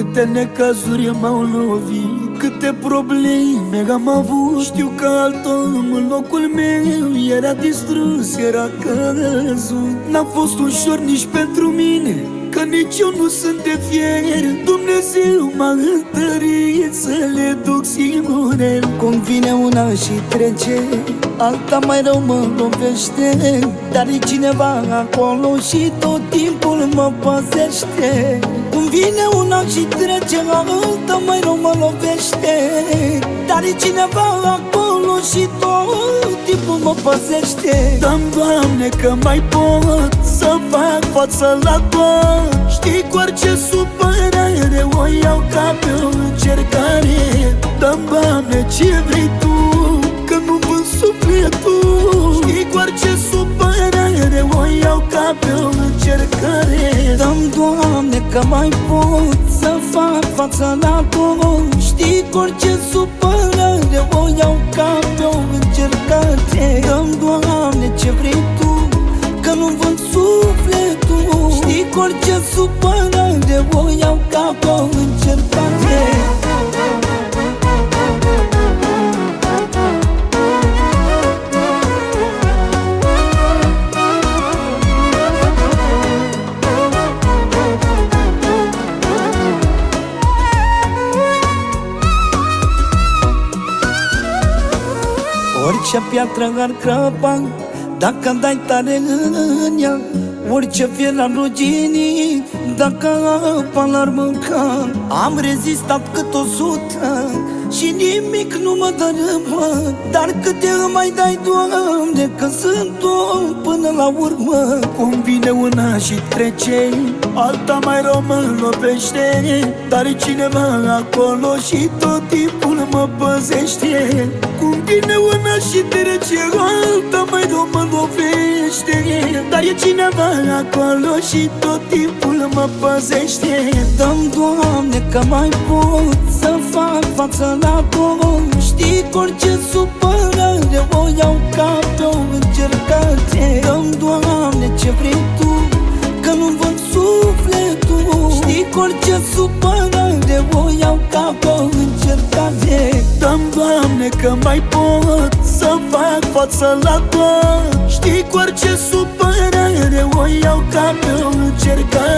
Câte necazuri m-au lovit, câte probleme am avut. Știu că alt om în locul meu era distrus, era căzut. N-a fost ușor nici pentru mine, că nici eu nu sunt de fier. Dumnezeu m-a întărit să le duc singure. Cum vine una și trece, alta mai rău mă lovește, dar e cineva acolo și tot timpul mă păzește. Cum vine una și trece, alta mai rău mă lovește, dar e cineva acolo și tot timpul mă păzește. Dă-mi, Doamne, că mai pot să fac față la tot. Știi, cu orice supărare o iau ca pe o încercare. Dă-mi, Doamne, ce vrei Tu, că nu vând sufletul. Știi, cu orice supărare o iau ca pe o încercare. Dă-mi, Doamne, că mai pot să fac față la tot. Știi, cu orice supărare o iau ca pe o încercare. Dă-mi, Doamne, ce vrei Tu, că nu vând sufletul. Știi, cu orice supărare o iau ca pe o încercare. Orice piatră ar crăpa, dacă dai tare în ea, orice fier ar rugini, dacă apa l-ar mânca. Am rezistat cât 100 și nimic nu mă dărâmă, dar câte îmi mai dai, Doamne, că sunt om până la urmă. Cum vine una și trece, alta mai rău mă lovește, dar e cineva acolo și tot timpul mă păzește. Cum vine una și trece, alta mai rău mă lovește, dar e cineva acolo și tot timpul mă păzește. Dă-mi, Doamne, că mai pot să fac față la tot. Știi, cu orice supărare o iau ca pe o încercare. Dă-mi, Doamne, ce vrei Tu, că nu vând sufletul. Știi, cu orice supărare o iau ca pe o încercare. Dă-mi, Doamne, că mai pot să fac față la tot. Știi, cu orice supărare o iau ca pe o încercare.